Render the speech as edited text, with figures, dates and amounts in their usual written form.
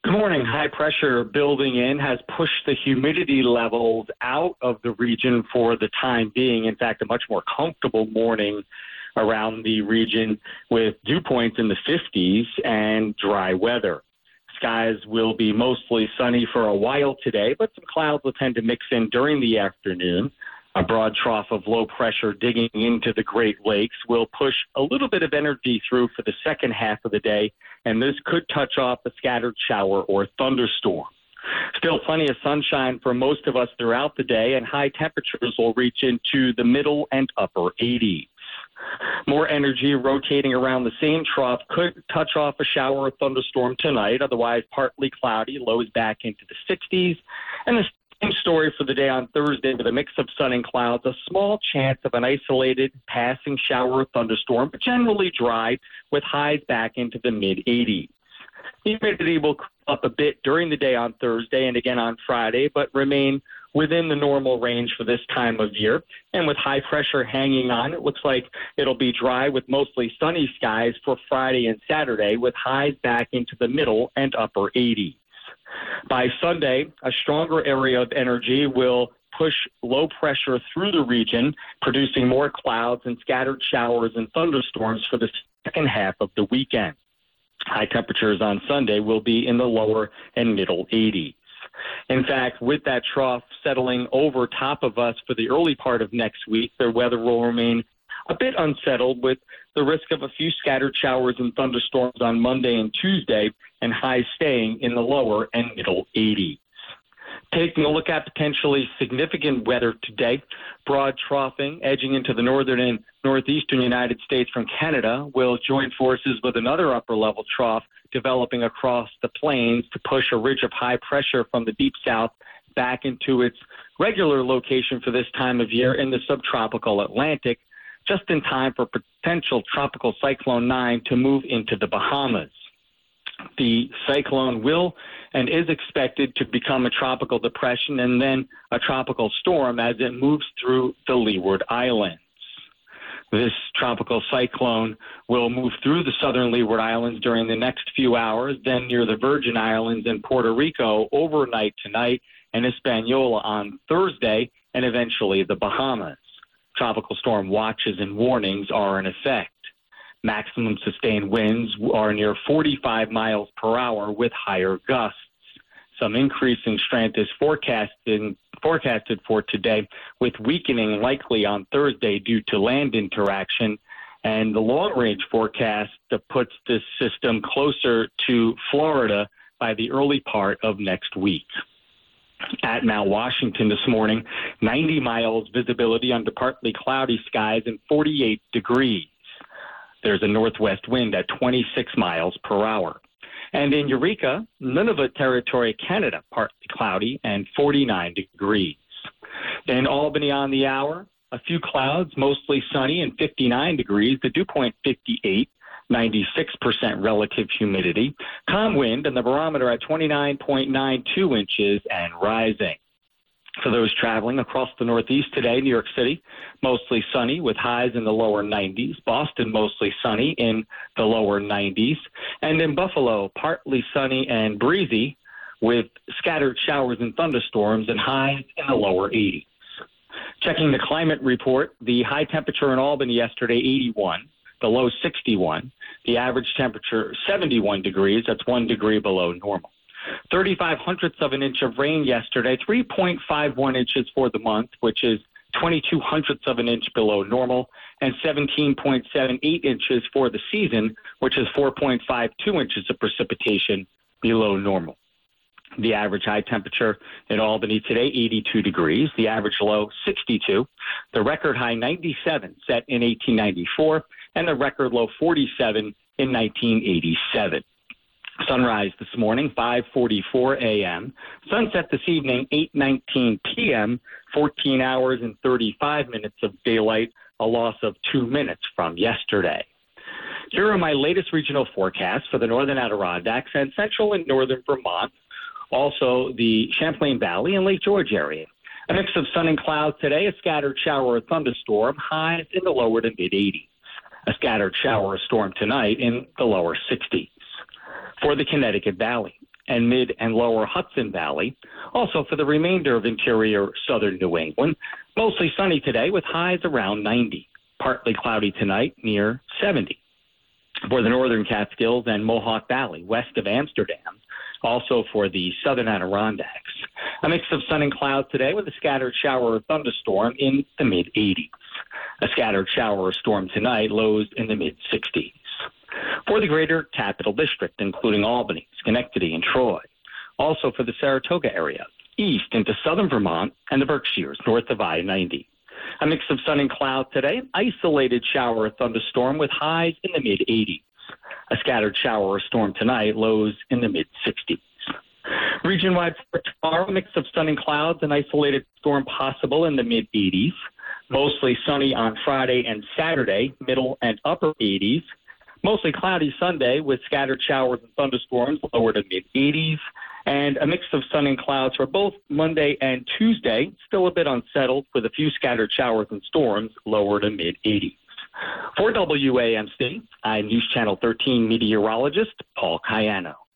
Good morning. High pressure building in has pushed the humidity levels out of the region for the time being. In fact, a much more comfortable morning around the region with dew points in the 50s and dry weather. Skies will be mostly sunny for a while today, but some clouds will tend to mix in during the afternoon. A broad trough of low pressure digging into the Great Lakes will push a little bit of energy through for the second half of the day, and this could touch off a scattered shower or thunderstorm. Still plenty of sunshine for most of us throughout the day, and high temperatures will reach into the middle and upper 80s. More energy rotating around the same trough could touch off a shower or thunderstorm tonight, otherwise partly cloudy, lows back into the 60s. And the same story for the day on Thursday with a mix of sun and clouds, a small chance of an isolated passing shower or thunderstorm, but generally dry with highs back into the mid-80s. Humidity will creep up a bit during the day on Thursday and again on Friday, but remain within the normal range for this time of year. And with high pressure hanging on, it looks like it'll be dry with mostly sunny skies for Friday and Saturday, with highs back into the middle and upper 80s. By Sunday, a stronger area of energy will push low pressure through the region, producing more clouds and scattered showers and thunderstorms for the second half of the weekend. High temperatures on Sunday will be in the lower and middle 80s. In fact, with that trough settling over top of us for the early part of next week, the weather will remain a bit unsettled with the risk of a few scattered showers and thunderstorms on Monday and Tuesday, and highs staying in the lower and middle 80s. Taking a look at potentially significant weather today, broad troughing edging into the northern and northeastern United States from Canada will join forces with another upper-level trough developing across the plains to push a ridge of high pressure from the deep south back into its regular location for this time of year in the subtropical Atlantic, just in time for potential Tropical Cyclone 9 to move into the Bahamas. The cyclone will and is expected to become a tropical depression and then a tropical storm as it moves through the Leeward Islands. This tropical cyclone will move through the southern Leeward Islands during the next few hours, then near the Virgin Islands and Puerto Rico overnight tonight, and Hispaniola on Thursday, and eventually the Bahamas. Tropical storm watches and warnings are in effect. Maximum sustained winds are near 45 miles per hour with higher gusts. Some increasing strength is forecasted for today, with weakening likely on Thursday due to land interaction. And the long-range forecast that puts this system closer to Florida by the early part of next week. At Mount Washington this morning, 90 miles visibility under partly cloudy skies and 48 degrees. There's a northwest wind at 26 miles per hour. And in Eureka, Nunavut Territory, Canada, partly cloudy and 49 degrees. In Albany on the hour, a few clouds, mostly sunny and 59 degrees. The dew point 58, 96% relative humidity. Calm wind and the barometer at 29.92 inches and rising. For those traveling across the Northeast today, New York City, mostly sunny with highs in the lower 90s. Boston, mostly sunny in the lower 90s. And in Buffalo, partly sunny and breezy with scattered showers and thunderstorms and highs in the lower 80s. Checking the climate report, the high temperature in Albany yesterday, 81. The low 61. The average temperature, 71 degrees. That's 1 degree below normal. 35 hundredths of an inch of rain yesterday, 3.51 inches for the month, which is 22 hundredths of an inch below normal, and 17.78 inches for the season, which is 4.52 inches of precipitation below normal. The average high temperature in Albany today, 82 degrees. The average low, 62. The record high, 97, set in 1894, and the record low, 47 in 1987. Sunrise this morning, 5:44 a.m. Sunset this evening, 8:19 p.m., 14 hours and 35 minutes of daylight, a loss of 2 minutes from yesterday. Here are my latest regional forecasts for the northern Adirondacks and central and northern Vermont, also the Champlain Valley and Lake George area. A mix of sun and clouds today, a scattered shower or thunderstorm, highs in the lower to mid-80s. A scattered shower or storm tonight in the lower 60s. For the Connecticut Valley, and mid and lower Hudson Valley. Also for the remainder of interior southern New England, mostly sunny today with highs around 90. Partly cloudy tonight near 70. For the northern Catskills and Mohawk Valley, west of Amsterdam. Also for the southern Adirondacks, a mix of sun and clouds today with a scattered shower or thunderstorm in the mid-80s. A scattered shower or storm tonight, lows in the mid-60s. For the greater Capital District, including Albany, Schenectady, and Troy. Also for the Saratoga area, east into southern Vermont and the Berkshires, north of I-90. A mix of sun and cloud today, isolated shower or thunderstorm with highs in the mid-80s. A scattered shower or storm tonight, lows in the mid-60s. Region-wide for tomorrow, a mix of sun and clouds, an isolated storm possible in the mid-80s. Mostly sunny on Friday and Saturday, middle and upper 80s. Mostly cloudy Sunday with scattered showers and thunderstorms, lower to mid-80s. And a mix of sun and clouds for both Monday and Tuesday, still a bit unsettled with a few scattered showers and storms, lower to mid-80s. For WAMC, I'm News Channel 13 meteorologist Paul Cayano.